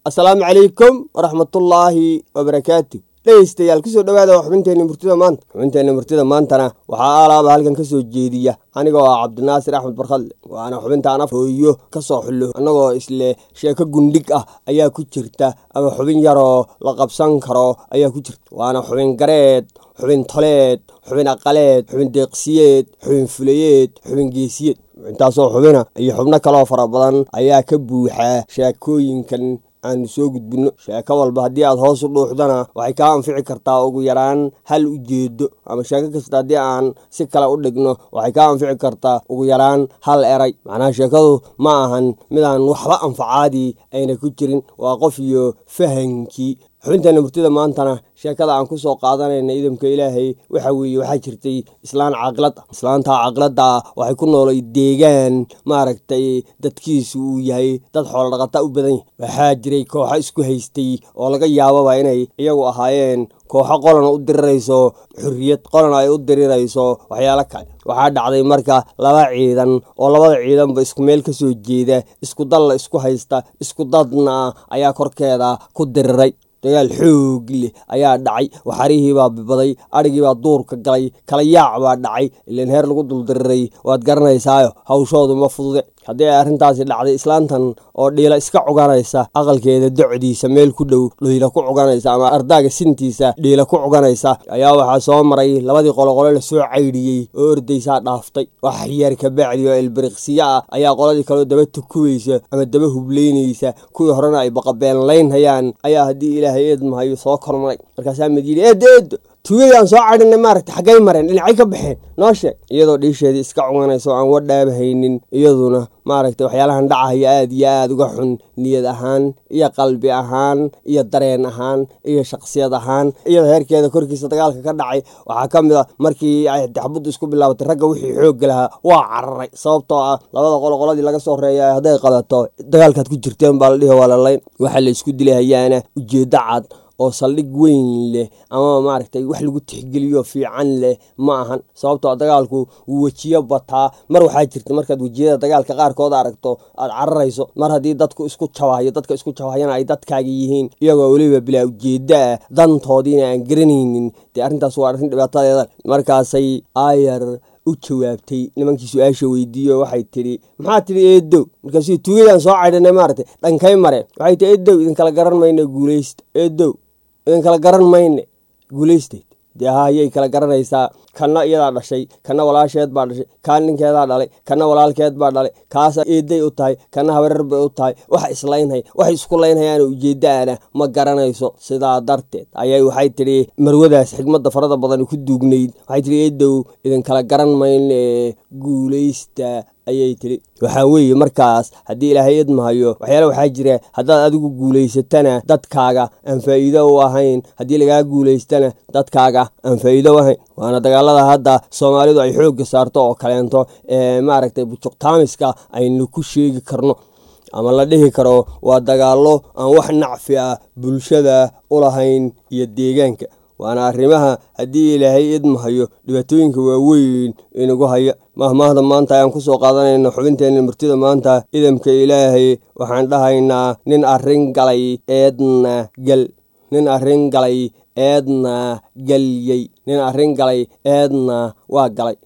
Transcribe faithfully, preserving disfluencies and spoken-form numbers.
السلام عليكم ورحمة الله وبركاته. dhegeystayaal kusoo dhawaada xubinteena murtida maanta xubinteena murtida maantana waxaa alaaba halkan ka soo jeediya anigoo ah Cabdinaasir Axmed Barkadle waana xubintaana hooyo ka soo xullo anagoo isle sheeko gundhig ah ayaa ku jirta ama xubin yaroo la qabsan karo ayaa ku jirta waana xubin gareed xubin toleed xubin aqaleed xubin deeqsiyeed xubin fuleyeed xubin geesiyeed intaasoo xubina iyo xubno kaloo fara badan ayaa ka buuxa sheekooyinkan aan soo gudbino sheeko walba haddii aad hoos u dhuuxdana waxay kaa anfici kartaa ugu yaraan hal ujeedo ama sheeko kasta haddii aan si kale u dhigno waxay kaa anfici kartaa ugu yaraan hal eray macnaha sheekadu ma ahan midaan waxba anfacaadii ayna ku jirin waa qof iyo fahankii xubinteena murtida maantana sheekada aan ku soo qaadanayna idamka ilaahay waxa weeye waxaa jirtay islaan caqlad islaanta caqladda waxay ku noolay deegaan maaragtay dadkiisu uu yahay dad xoolo dhaqata u badan yahay waxaa jiray kooxo isku haystay oo laga yaababa inay iyagu ahaayeen kooxo qolana u dirirayso xurriyad qolana ay u dirirayso waxyaalo kale waxaa dhacday marka laba ciidan oo labada ciidanba isku meel ka soo jeeda isku dal la isku haysta isku dadna ayaa korkeeda ku diriray dagaal xoog leh ayaa dhacay waxarihii baa bibaday adhigii baa duurka galay kala yaac baa dhacay ileen heer lagu duldiriray waad garanaysaayo hawshoodu ma fudude haddii ay arrintaasi dhacday islaantan oo dhiila iska cuganaysa aqalkeeda docdiisa meel ku dhow dhiila ku cuganaysa ama ardaaga sintiisa dhiila ku cuganaysa ayaa waxaa soo maray labadii qoloqolo la soo caydhiyey oo ordaysaa dhaaftay wax yar ka bacdi oo ilbiriqsiya ah ayaa qoladii kaleo daba tukubaysa ama daba hublaynaysa kuwii horena ay baqabeenlaynhayaan ayaa haddii ilaahay eedmahayo soo kormaray markaasaa mid yidhi eed eedo tuugadaan soo cadhinay maaragta xaggay mareen dhinacay ka baxeen noo sheeg iyadoo dhiisheedii iska cuganaysa oo aan wadhaaba haynin iyaduna maaragtay waxyaalahan dhacahaya aad iyo aad uga xun niyad ahaan iyo qalbi ahaan iyo dareen ahaan iyo shaksiyad ahaan iyadoo heerkeeda korkiisa dagaalka ka dhacay waxaa ka mid a markii ay daxbuddu isku bilaabatay ragga wixii xoogga lahaa waa cararay sababtoo ah labada qoloqoladii laga soo reeyay hadday qabato dagaalkaad ku jirteen baa la dhihi waa la layn waxaa la isku dilahayaana ujeeddo cad oo saldhig weyn leh ama maaragtay wax lagu tixgeliyo fiican leh ma ahan sababtoo dagaalku wuu wejiyo bataa mar waxaa jirta markaad wejiyada dagaalka qaarkood aragto aad cararayso mar haddii dadku isku jabahayo dadka isku jabahayana ay dadkaaga yihiin iyagoo weliba bilaa ujeedda ah dantoodiina aan garanaynin dee arrintaas waa arrin dhibaatadeeda markaasay aayar u jawaabtay nimankii su-aasha weydiiyo waxay tidhi maxaa tidhi eedow markaasuu tuugadaan soo caydhanay maaragtay dhankay mareen waxay tihi eedow idinkala garan mayne guulaysta eedow idinkala garan mayne guulaysteed dee haa ayay kala garanaysaa kanna iyadaa dhashay kanna walaasheed baa dhashay kaan ninkeedaa dhalay kanna walaalkeed baa dhalay kaasa eeday u tahay kanna habarar bay u tahay wax islaynhay waxay isku laynhayaana ujeeddaana ma garanayso sidaa darteed ayay waxay tidhi marwadaas xigmadda farada badan ku duugnayd waxay tidhi eedow idinkala garan mayne guulaysta ayay tidhi waxaa weeye markaas haddii ilaahay idmahayo waxyaala waxaa jira haddaad adigu guulaysatana dadkaaga aan faa'iido u ahayn haddii lagaa guulaystana dadkaaga aan faa'iido u ahayn waana dagaalada hadda soomaalidu ay xoogga saarto oo kaleento ee maaragtay bujuqtaamiska aynu ku sheegi karno ama la dhihi karo waa dagaallo aan wax nacfi ah bulshada u lahayn iyo deegaanka waana arrimaha haddii ilaahay idmahayo dhibaatooyinka waaweyn inagu haya mahmaahda maanta ayaan ku soo qaadanayna xubinteena murtida maanta idamka ilaahay waxaan dhahaynaa nin arrin galay eedna gal nin arrin galay eedna galyey nin arrin galay eedna waa galay